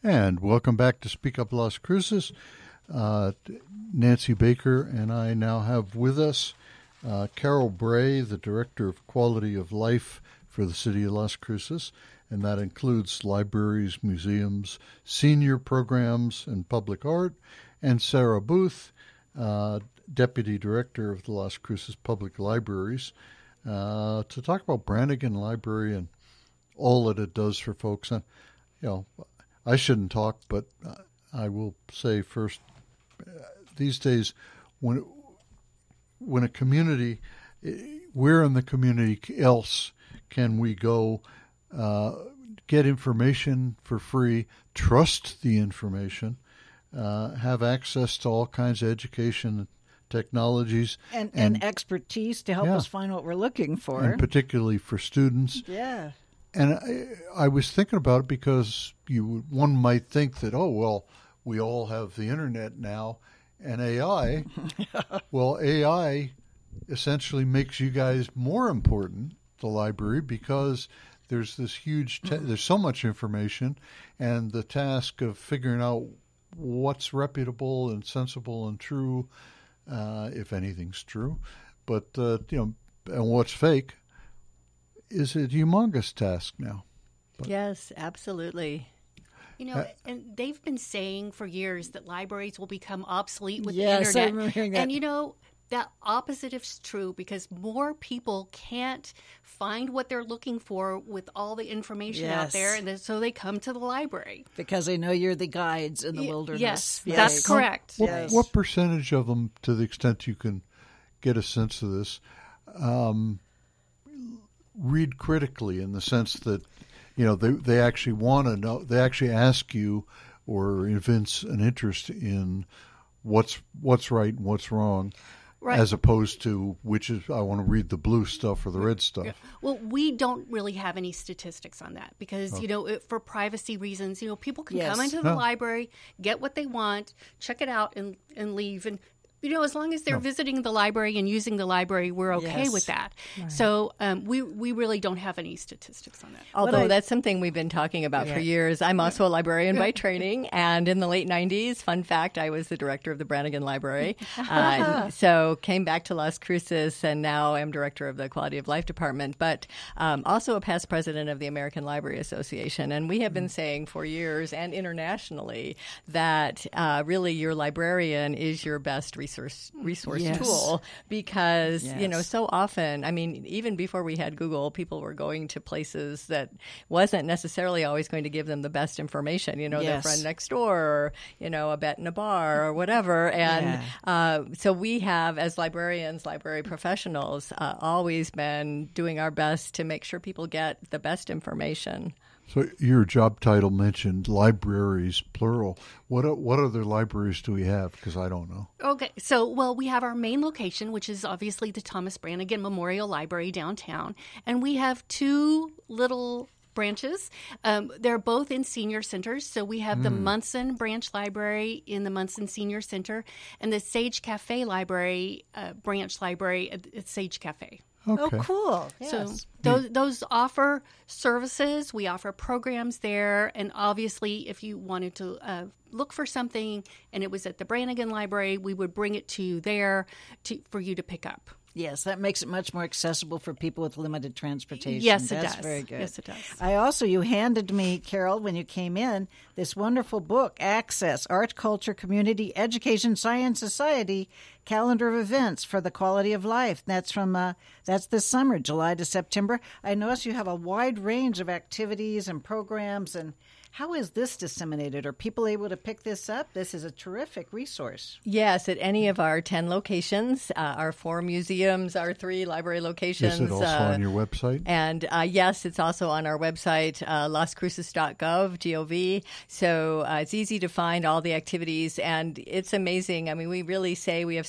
And welcome back to Speak Up Las Cruces. Nancy Baker and I now have with us Carol Bray, the Director of Quality of Life for the City of Las Cruces, and that includes libraries, museums, senior programs, and public art, and Sarah Booth, Deputy Director of the Las Cruces Public Libraries, to talk about Brannigan Library and all that it does for folks. And, I shouldn't talk, but I will say first, these days, when a community, where in the community else can we go get information for free, trust the information, have access to all kinds of education technologies. And expertise to help us find what we're looking for. And particularly for students. Yeah. And I was thinking about it because one might think that, we all have the internet now and AI. Well, AI essentially makes you guys more important, the library, because there's this huge, there's so much information, and the task of figuring out what's reputable and sensible and true, if anything's true, but, and what's fake, is a humongous task now. But. Yes, absolutely. And they've been saying for years that libraries will become obsolete with the internet. internet. I remember hearing that. And, that opposite is true because more people can't find what they're looking for with all the information out there, and so they come to the library. Because they know you're the guides in the wilderness. Yes, that's correct. What percentage of them, to the extent you can get a sense of this, read critically in the sense that, they actually want to know, they actually ask you or evince an interest in what's right and what's wrong, right, as opposed to which is, I want to read the blue stuff or the red stuff. Well, we don't really have any statistics on that because, for privacy reasons, people can come into the library, get what they want, check it out and leave. And as long as they're visiting the library and using the library, we're okay with that. Right. So we really don't have any statistics on that. Although that's something we've been talking about for years. I'm also a librarian by training, and in the late 90s, fun fact, I was the director of the Brannigan Library. So came back to Las Cruces, and now I'm director of the Quality of Life Department, but also a past president of the American Library Association. And we have been saying for years and internationally that really your librarian is your best resource tool because, so often, even before we had Google, people were going to places that wasn't necessarily always going to give them the best information, their friend next door or, a bet in a bar or whatever. And so we have, as librarians, library professionals, always been doing our best to make sure people get the best information. So your job title mentioned libraries, plural. What other libraries do we have? Because I don't know. Okay. So, we have our main location, which is obviously the Thomas Brannigan Memorial Library downtown. And we have two little branches. They're both in senior centers. So we have the Munson Branch Library in the Munson Senior Center and the Sage Cafe Library, branch library at Sage Cafe. Okay. Oh, cool. Yes. So those offer services. We offer programs there. And obviously, if you wanted to look for something and it was at the Brannigan Library, we would bring it to you there for you to pick up. Yes, that makes it much more accessible for people with limited transportation. Yes, it That's does. very good. Yes, it does. You handed me, Carol, when you came in, this wonderful book, Access, Art, Culture, Community, Education, Science, Society, Calendar of Events for the Quality of Life. That's that's this summer, July to September. I notice you have a wide range of activities and programs. And how is this disseminated? Are people able to pick this up? This is a terrific resource. Yes, at any of our 10 locations, our 4 museums, our 3 library locations. Is it also on your website? And yes, it's also on our website, lascruces.gov, G-O-V. So it's easy to find all the activities, and it's amazing. We really say we have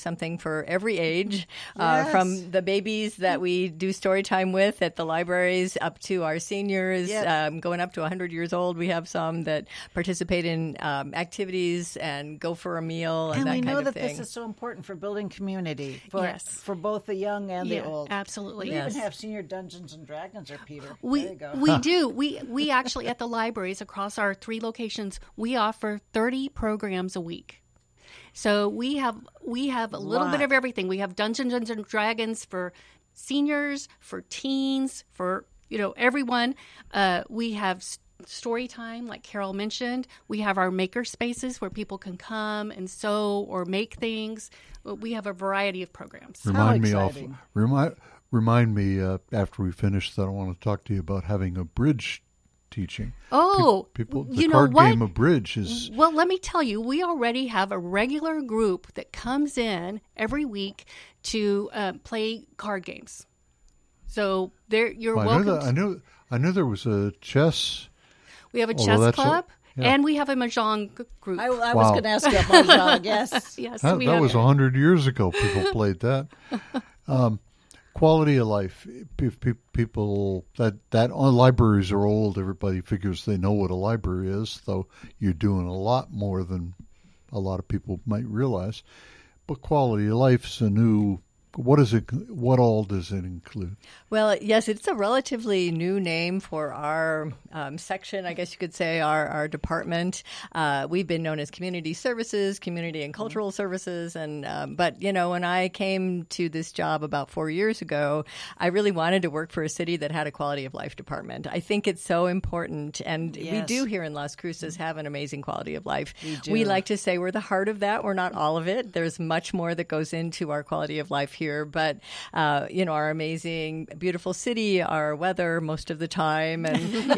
something for every age, Yes. from the babies that we do story time with at the libraries up to our seniors, going up to 100 years old. We have some that participate in activities and go for a meal and that we kind know of that thing. this is so important for building community Yes. for both the young and the old. Absolutely. We Yes. even have senior Dungeons and Dragons there, Peter. There We you go. we do. We actually at the libraries across our 3 locations, we offer 30 programs a week. So we have a little bit of everything. We have Dungeons and Dragons for seniors, for teens, for everyone. We have story time, like Carol mentioned. We have our maker spaces where people can come and sew or make things. We have a variety of programs. Remind exciting. me after we finish that I want to talk to you about having a bridge teaching. Oh, People, you the know card what? game of bridge is Well, let me tell you, we already have a regular group that comes in every week to play card games. So you're welcome. I knew there was a chess. We have a Although chess that's club, yeah. and we have a mahjong group. I was Wow. going to ask you about Mahjong. Yes. Yes, That we have was 100 years ago. People played that. Quality of life. People libraries are old. Everybody figures they know what a library is, though you're doing a lot more than a lot of people might realize. But quality of life is a new. What all does it include? Well, yes, it's a relatively new name for our section, I guess you could say, our department. We've been known as Community Services, Community and Cultural Services. But, when I came to this job about 4 years ago, I really wanted to work for a city that had a quality of life department. I think it's so important. And we do here in Las Cruces have an amazing quality of life. We like to say we're the heart of that. We're not all of it. There's much more that goes into our quality of life here. But, our amazing, beautiful city, our weather most of the time,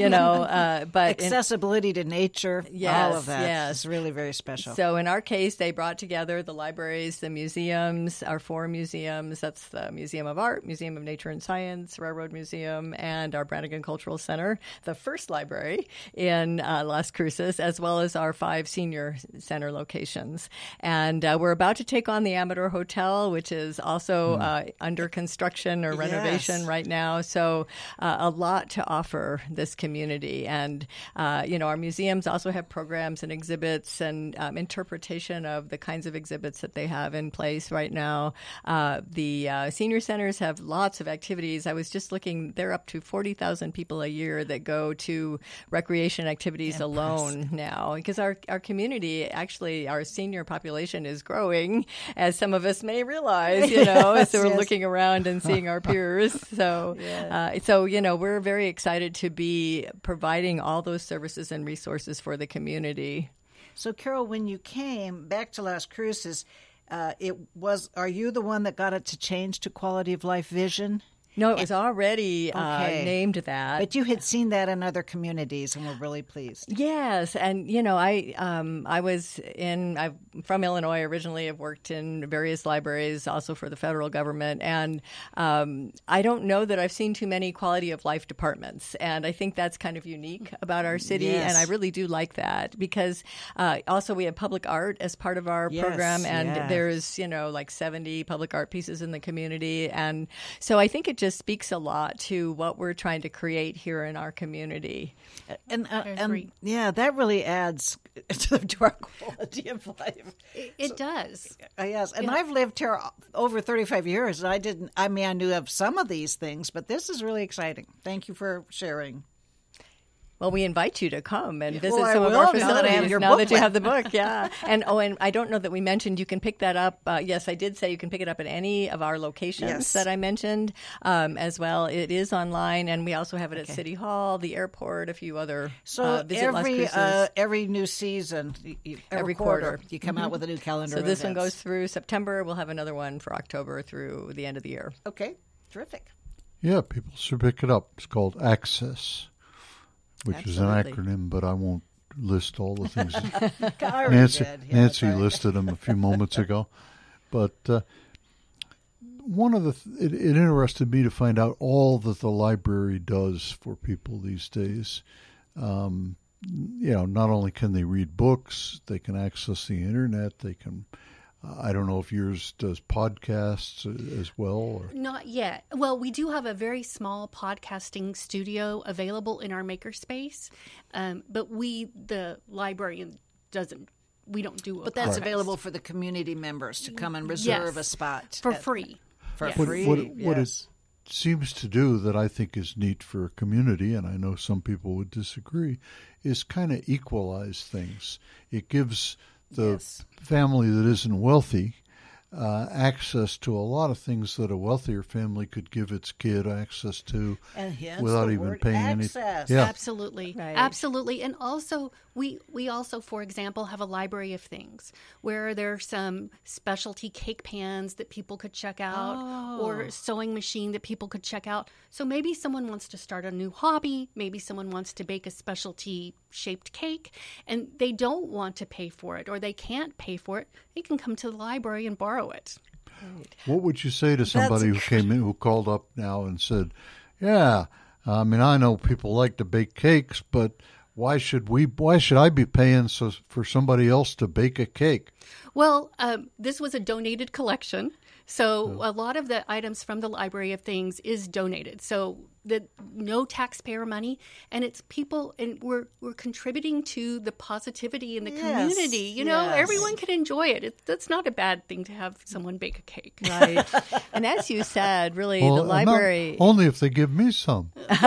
and, but accessibility to nature, all of that yes. is really very special. So in our case, they brought together the libraries, the museums, our 4 museums. That's the Museum of Art, Museum of Nature and Science, Railroad Museum, and our Brannigan Cultural Center, the first library in Las Cruces, as well as our 5 senior center locations. And we're about to take on the Amador Hotel, which is also under construction or renovation right now. So a lot to offer this community. And, our museums also have programs and exhibits and interpretation of the kinds of exhibits that they have in place right now. The senior centers have lots of activities. I was just looking, they're up to 40,000 people a year that go to recreation activities alone now. Because our community, actually, our senior population is growing, as some of us may realize, so we're looking around and seeing our peers. So, we're very excited to be providing all those services and resources for the community. So, Carol, when you came back to Las Cruces, are you the one that got it to change to quality of life vision? No, it was already named that. But you had seen that in other communities and were really pleased. Yes, and I'm from Illinois originally. I've worked in various libraries, also for the federal government, and I don't know that I've seen too many quality of life departments, and I think that's kind of unique about our city, and I really do like that because also we have public art as part of our program, and there's like 70 public art pieces in the community, and so I think it just speaks a lot to what we're trying to create here in our community. And that really adds to our quality of life. It does. Yes, and I've lived here over 35 years. And I knew of some of these things, but this is really exciting. Thank you for sharing. Well, we invite you to come and visit I some of will, our now that I facilities have your now that you booklet. have the book. Yeah. And I don't know that we mentioned you can pick that up. Yes, I did say you can pick it up at any of our locations that I mentioned as well. It is online, and we also have it at City Hall, the airport, a few other Visit Las Cruces. Every new season, every quarter, you come out with a new calendar. So of this one events. goes through September. We'll have another one for October through the end of the year. Okay, terrific. Yeah, people should pick it up. It's called Access, which is an acronym, but I won't list all the things. Nancy listed them a few moments ago. But one of it interested me to find out all that the library does for people these days. Not only can they read books, they can access the internet, they can I don't know if yours does podcasts as well. Or... Not yet. Well, we do have a very small podcasting studio available in our makerspace, but the librarian doesn't. We don't do. But that's available for the community members to come and reserve a spot for free. For Yes. free. What it seems to do that I think is neat for a community, and I know some people would disagree, is kind of equalize things. It gives the family that isn't wealthy access to a lot of things that a wealthier family could give its kid access to without even paying anything. Yeah. Absolutely. Right. Absolutely. And also, we also, for example, have a library of things where there's some specialty cake pans that people could check out or a sewing machine that people could check out. So maybe someone wants to start a new hobby. Maybe someone wants to bake a specialty shaped cake and they don't want to pay for it or they can't pay for it. They can come to the library and borrow it. Right. What would you say to somebody who came in, who called up now and said, yeah, I mean, I know people like to bake cakes, but why should I be paying for somebody else to bake a cake? Well, this was a donated collection. So a lot of the items from the Library of Things is donated. So no taxpayer money, and it's people, and we're contributing to the positivity in the community. You know, everyone can enjoy it. That's not a bad thing to have someone bake a cake. Right. And as you said, really, the library... only if they give me some. Well,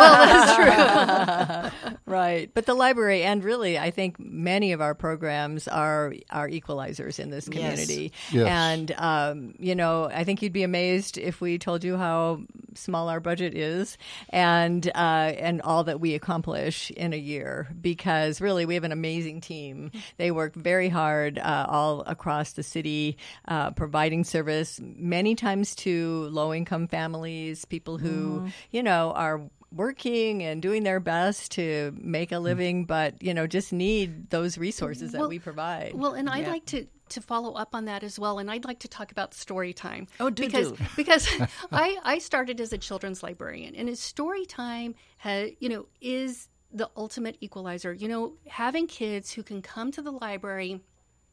that's true. Right. But the library, and really, I think many of our programs are equalizers in this community. Yes. And, you know, I think you'd be amazed if we told you how small our budget is and all that we accomplish in a year, because really we have an amazing team. They work very hard all across the city, providing service many times to low-income families, people who, you know, are working and doing their best to make a living, but, you know, just need those resources that we provide. Well, and I'd like to follow up on that as well, and I'd like to talk about story time. Oh, because I started as a children's librarian, and story time is the ultimate equalizer. You know, having kids who can come to the library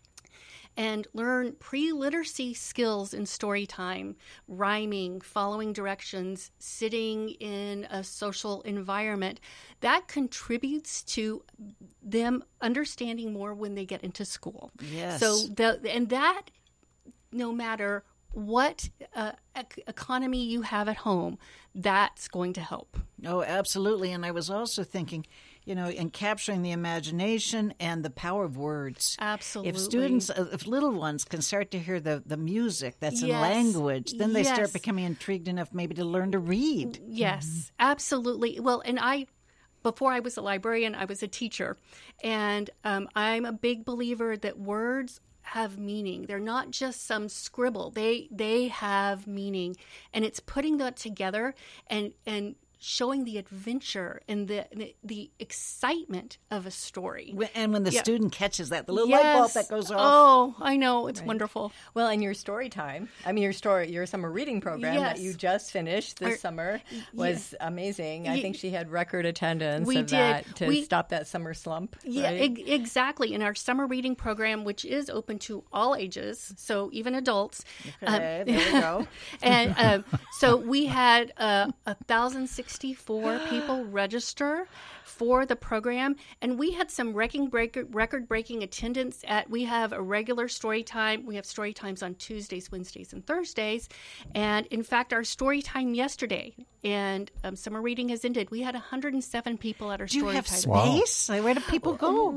and learn pre-literacy skills in story time, rhyming, following directions, sitting in a social environment, that contributes to them understanding more when they get into school. Yes. So that no matter what economy you have at home, that's going to help. Oh, absolutely. And I was also thinking, you know, in capturing the imagination and the power of words. Absolutely. If little ones can start to hear the music that's in language, then they start becoming intrigued enough maybe to learn to read. Yes, absolutely. Well, and before I was a librarian, I was a teacher. And I'm a big believer that words have meaning. They're not just some scribble. They have meaning. And it's putting that together and showing the adventure and the excitement of a story. And when the student catches that, the little light bulb that goes off. Oh, I know. It's wonderful. Well, and your story time, your summer reading program that you just finished this summer was amazing. I think she had record attendance to stop that summer slump. Yeah, right? Exactly. In our summer reading program, which is open to all ages, so even adults. Okay, there we go. And so we had 1,064 people register for the program, and we had some record-breaking attendance we have a regular story time. We have story times on Tuesdays, Wednesdays, and Thursdays. And in fact, our story time yesterday, and summer reading has ended, we had 107 people at our story time. Do you have space? Where do people go?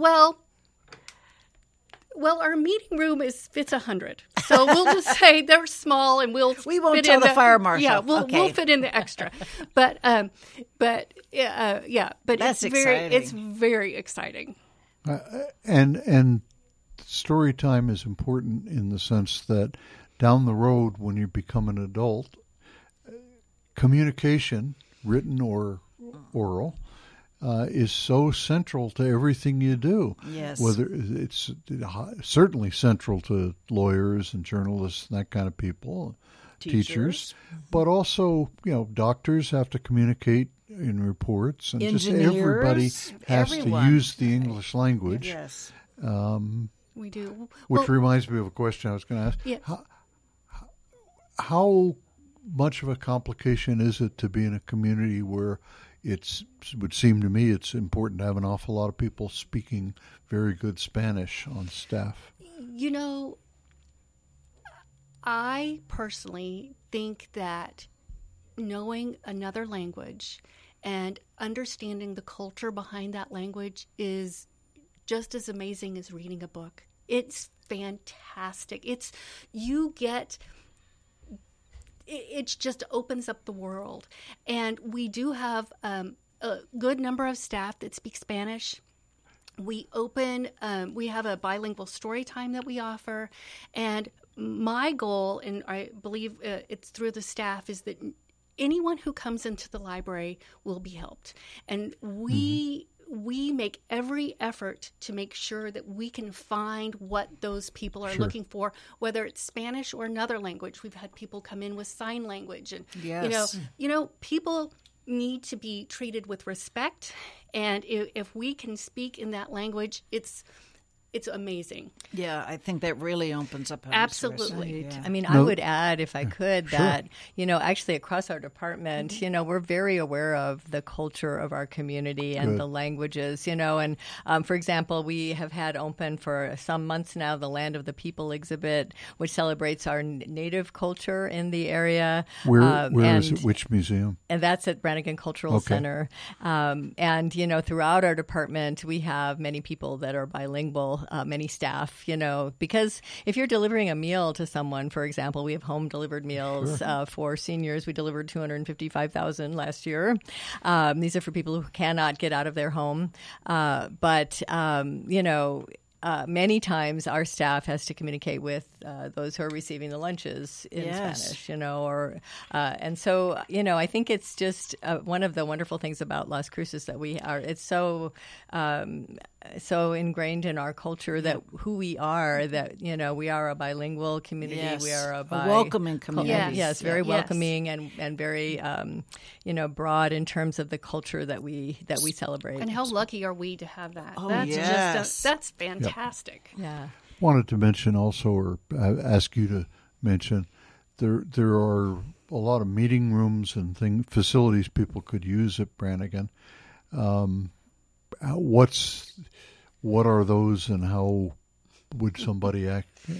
Well, our meeting room fits 100, so we'll just say they're small, and we won't tell the fire marshal. Yeah, we'll fit in the extra, but that's exciting. It's very exciting. And story time is important in the sense that down the road, when you become an adult, communication, written or oral, is so central to everything you do. Yes. Whether it's certainly central to lawyers and journalists and that kind of people, teachers, but also, you know, doctors have to communicate in reports, and just everybody has to use the English language. Yes. We do. Which reminds me of a question I was going to ask. Yes. How much of a complication is it to be in a community where it would seem to me it's important to have an awful lot of people speaking very good Spanish on staff? You know, I personally think that knowing another language and understanding the culture behind that language is just as amazing as reading a book. It's fantastic. It just opens up the world. And we do have a good number of staff that speak Spanish. We have a bilingual story time that we offer. And my goal, and I believe it's through the staff, is that anyone who comes into the library will be helped. And we make every effort to make sure that we can find what those people are looking for, whether it's Spanish or another language. We've had people come in with sign language, and you know, people need to be treated with respect. And if we can speak in that language, it's amazing. Yeah, I think that really opens up. Absolutely. Yeah. I mean, I would add, if I could, that, actually across our department, we're very aware of the culture of our community and the languages, and for example, we have had open for some months now the Land of the People exhibit, which celebrates our native culture in the area. Where is it? Which museum? And that's at Brannigan Cultural Center. And, throughout our department, we have many people that are bilingual. Many staff, because if you're delivering a meal to someone, for example, we have home delivered meals for seniors. We delivered 255,000 last year. These are for people who cannot get out of their home. Many times our staff has to communicate with those who are receiving the lunches in Spanish, and so, I think it's just one of the wonderful things about Las Cruces that it's so ingrained in our culture that who we are, that, we are a bilingual community. Yes. We are a welcoming community. Yes, very welcoming and very, broad in terms of the culture that we celebrate. And how lucky are we to have that? Oh, that's fantastic. Yeah. Wanted to mention also, or ask you to mention, there are a lot of meeting rooms and facilities people could use at Brannigan. What are those, and how would somebody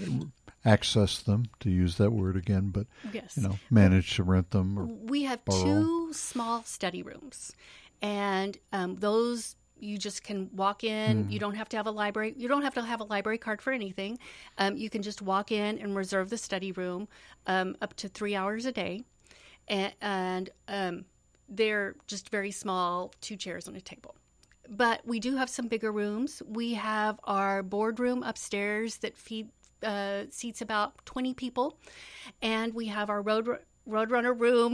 access them, to use that word again, but manage to rent them? Or we have two small study rooms, and those you just can walk in. You don't have to have a library. You don't have to have a library card for anything. You can just walk in and reserve the study room up to 3 hours a day, and they're just very small, 2 chairs on a table. But we do have some bigger rooms. We have our boardroom upstairs that seats about 20 people, and we have our Roadrunner room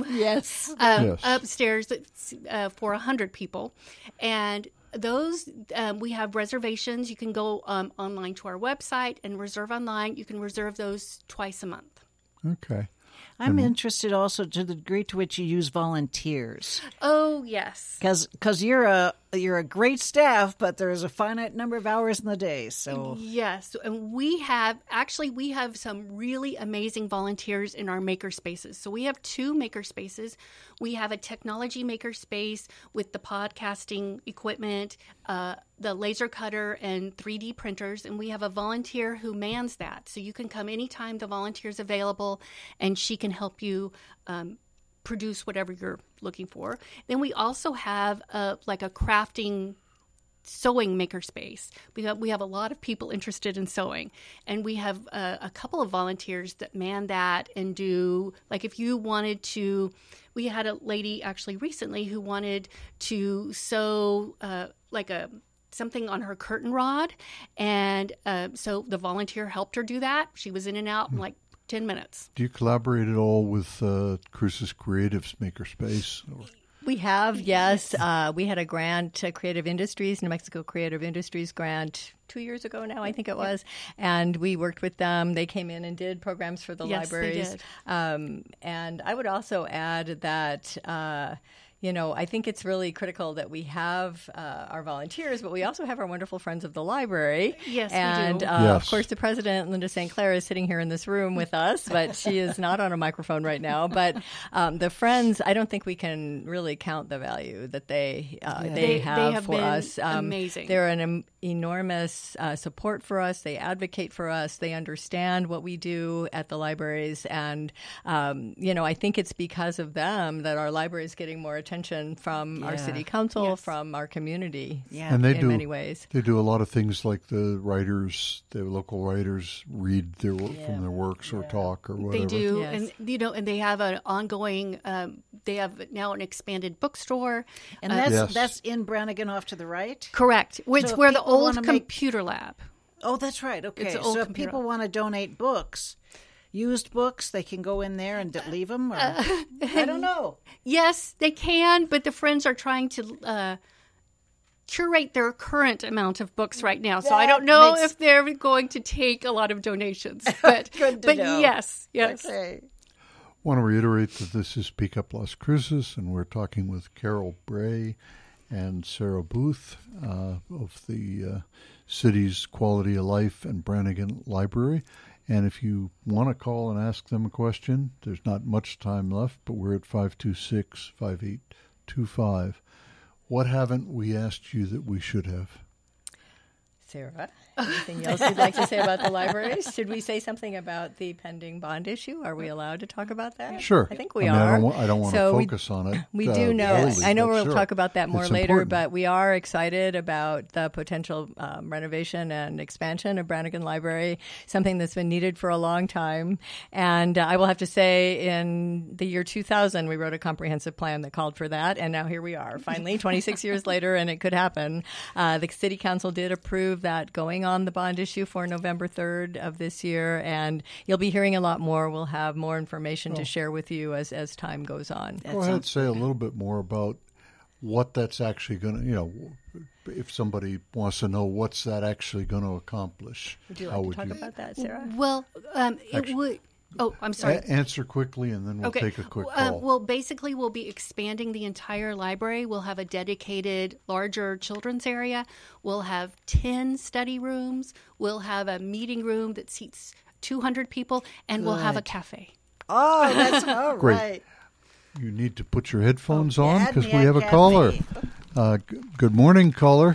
upstairs that's for 100 people. And those, we have reservations. You can go online to our website and reserve online. You can reserve those twice a month. Okay. I'm interested also to the degree to which you use volunteers. Oh, yes. Because you're a great staff, but there's a finite number of hours in the day. So yes, and we have some really amazing volunteers in our maker spaces. So we have 2 maker spaces. We have a technology maker space with the podcasting equipment, the laser cutter, and 3D printers, and we have a volunteer who mans that. So you can come anytime the volunteer's available, and she can help you produce whatever you're looking for. Then we also have a crafting sewing makerspace. We have a lot of people interested in sewing, and we have a couple of volunteers that man that and do, like, if you wanted to, we had a lady actually recently who wanted to sew something on her curtain rod, and so the volunteer helped her do that. She was in and out in 10 minutes. Do you collaborate at all with Cruces Creatives Makerspace? We have, yes. We had a grant, Creative Industries, New Mexico Creative Industries grant 2 years ago now, I think it was. And we worked with them. They came in and did programs for the libraries. They did. And I would also add that, I think it's really critical that we have our volunteers, but we also have our wonderful friends of the library. Yes, and, we do. Of course, the president, Linda St. Clair, is sitting here in this room with us, but she is not on a microphone right now. But the friends, I don't think we can really count the value that they have for us. Amazing. They're an enormous support for us. They advocate for us. They understand what we do at the libraries. And, I think it's because of them that our library is getting more attention from our city council, from our community and they in many ways. They do a lot of things like the local writers read their work from their works or talk or whatever. They do. Yes. And they have an ongoing, they have now an expanded bookstore. And that's in Brannigan off to the right? Correct. It's So where the people old wanna computer lab. Oh, that's right. Okay. It's an old So if computer. people want to donate books, used books, they can go in there and leave them? Or, I don't know. Yes, they can, but the friends are trying to curate their current amount of books right now. So I don't know if they're going to take a lot of donations. But Good to but know. yes. Okay. I want to reiterate that this is Speak Up Las Cruces, and we're talking with Carol Bray and Sarah Booth of the city's Quality of Life and Brannigan Library. And if you want to call and ask them a question, there's not much time left, but we're at 526-5825. What haven't we asked you that we should have? Sarah, anything else you'd like to say about the libraries? Should we say something about the pending bond issue? Are we allowed to talk about that? Sure. I think we are. I don't want to focus on it. We do know. wholly, I know but we'll sure. talk about that more It's later, important. but we are excited about the potential renovation and expansion of Brannigan Library, something that's been needed for a long time. And I will have to say, in the year 2000, we wrote a comprehensive plan that called for that, and now here we are, finally, 26 years later, and it could happen. The City Council did approve that going on the bond issue for November 3rd of this year, and you'll be hearing a lot more. We'll have more information to share with you as time goes on. Go ahead and say a little bit more about what that's actually going to, if somebody wants to know what's that actually going to accomplish. Would you like to talk about that, Sarah? Well, it would. Oh, I'm sorry. Answer quickly, and then we'll take a quick call. Well, basically, we'll be expanding the entire library. We'll have a dedicated, larger children's area. We'll have 10 study rooms. We'll have a meeting room that seats 200 people, and we'll have a cafe. Oh, that's all Great. right. You need to put your headphones on add because me we a have a cafe. caller. Good morning, caller.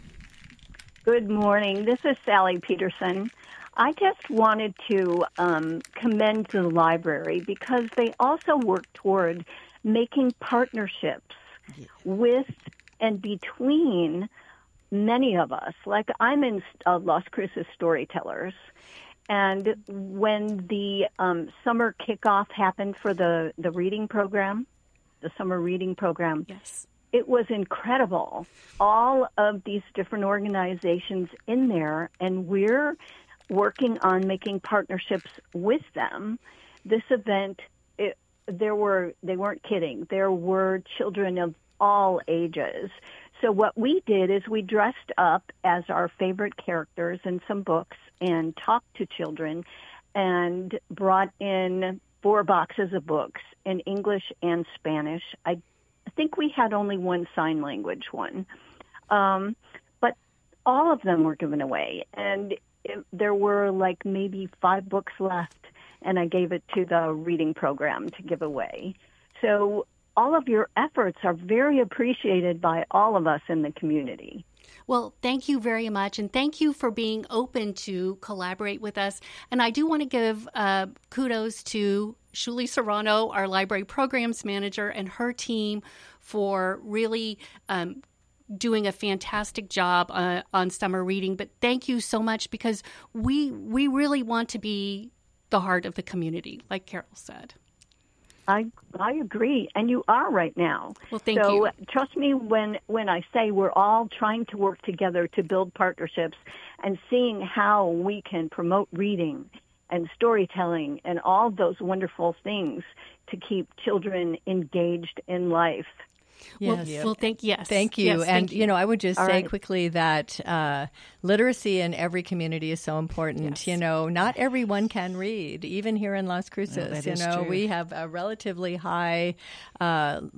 Good morning. This is Sally Peterson. I just wanted to commend the library because they also work toward making partnerships with and between many of us. Like I'm in Las Cruces Storytellers, and when the summer kickoff happened for the reading program, the summer reading program, Yes. it was incredible. All of these different organizations in there, and we're working on making partnerships with them. This event, they weren't kidding. There were children of all ages. So what we did is we dressed up as our favorite characters in some books and talked to children and brought in 4 boxes of books in English and Spanish. I think we had only one sign language one. But all of them were given away. And there were like maybe 5 books left, and I gave it to the reading program to give away. So all of your efforts are very appreciated by all of us in the community. Well, thank you very much, and thank you for being open to collaborate with us. And I do want to give kudos to Shuli Serrano, our library programs manager, and her team for really doing a fantastic job on summer reading. But thank you so much, because we really want to be the heart of the community, like Carol said. I agree, and you are right now. Well, thank you. So trust me when I say we're all trying to work together to build partnerships and seeing how we can promote reading and storytelling and all those wonderful things to keep children engaged in life. Yes. Thank you. Thank you. Yes, and, thank you. I would just All say right. quickly that literacy in every community is so important. Yes. Not everyone can read, even here in Las Cruces. that is true. We have a relatively high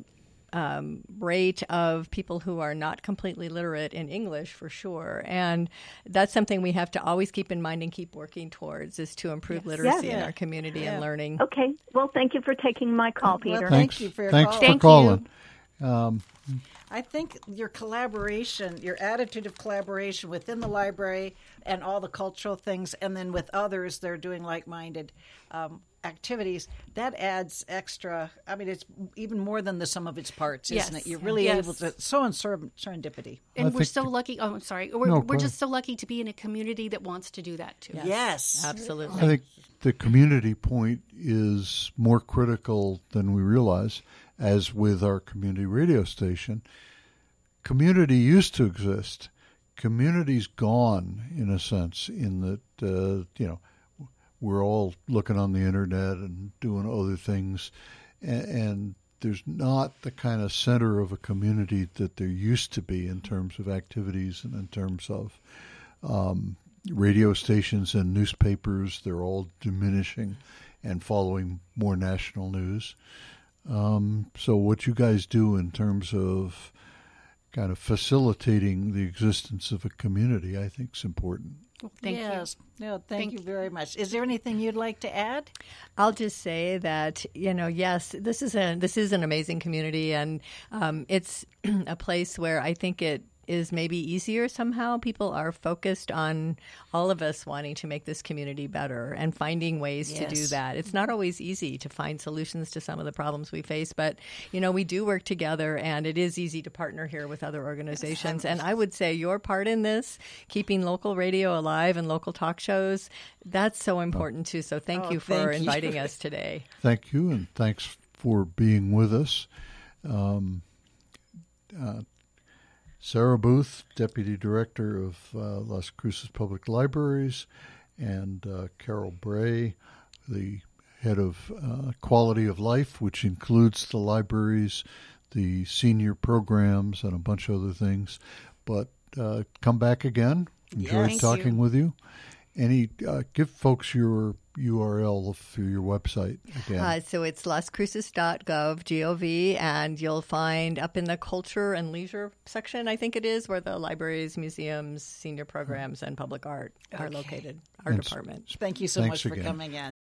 rate of people who are not completely literate in English, for sure. And that's something we have to always keep in mind and keep working towards, is to improve literacy in our community and learning. Okay. Well, thank you for taking my call, Peter. Well, thank you for your Thanks call. for calling. I think your collaboration, your attitude of collaboration within the library and all the cultural things, and then with others that are doing like-minded activities, that adds extra. I mean, it's even more than the sum of its parts, isn't it? You're really able to, so in serendipity. And we're so lucky. Oh, I'm sorry. We're just so lucky to be in a community that wants to do that, too. Yes. Absolutely. I think the community point is more critical than we realize. As with our community radio station, community used to exist. Community's gone, in a sense, in that, we're all looking on the internet and doing other things, and there's not the kind of center of a community that there used to be in terms of activities and in terms of radio stations and newspapers. They're all diminishing and following more national news. So what you guys do in terms of kind of facilitating the existence of a community, I think is important. Thank you. No, thank you very much. Is there anything you'd like to add? I'll just say that, yes, this is an amazing community, and it's a place where I think it is maybe easier somehow. People are focused on all of us wanting to make this community better and finding ways to do that. It's not always easy to find solutions to some of the problems we face, but, we do work together, and it is easy to partner here with other organizations. And I would say your part in this, keeping local radio alive and local talk shows, that's so important too. So thank you for inviting us today. Thank you, and thanks for being with us. Sarah Booth, Deputy Director of Las Cruces Public Libraries, and Carol Bray, the Head of Quality of Life, which includes the libraries, the senior programs, and a bunch of other things. But come back again. Enjoyed talking with you. Give folks your URL through your website again. So it's lascruces.gov, G-O-V, and you'll find up in the culture and leisure section, I think it is, where the libraries, museums, senior programs, and public art are located, our department. Thank you so much for again. coming in.